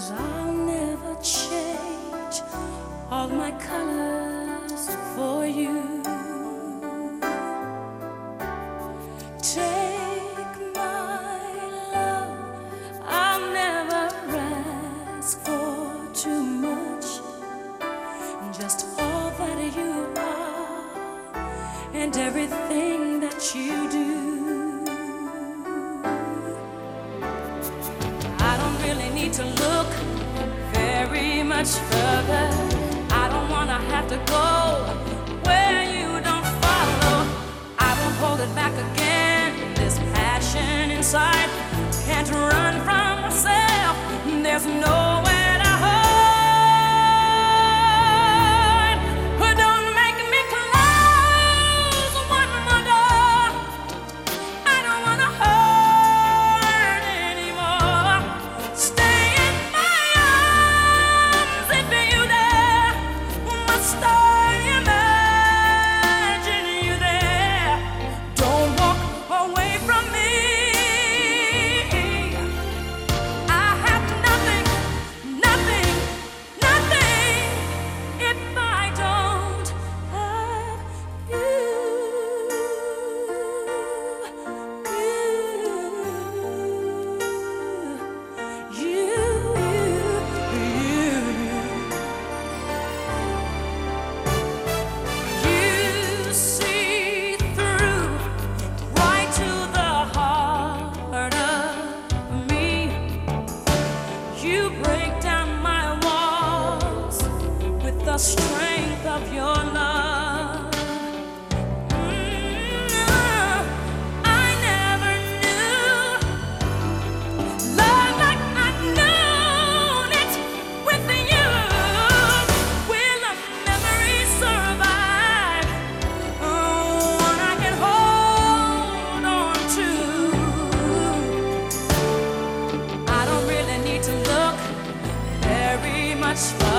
I'll never change all my colors for you. Take my love, I'll never ask for too much. Just all that you are and everything that you do. I don't really need to look very much further. I don't wanna have to go where you don't follow. I won't hold it back again. This passion inside can't run from myself. There's nowhere to hide. But don't make me close one more door. I don't wanna hurt anymore. Stay in my arms if you dare. Must I imagine you there? Don't walk away from me. I have nothing, nothing, nothing if I don't have you. You see through right to the heart of me. You break down my walls with the strength of your love. I never knew love like I known it with you. Will a memory survive? One I can hold on to. I don't really need to look very much further.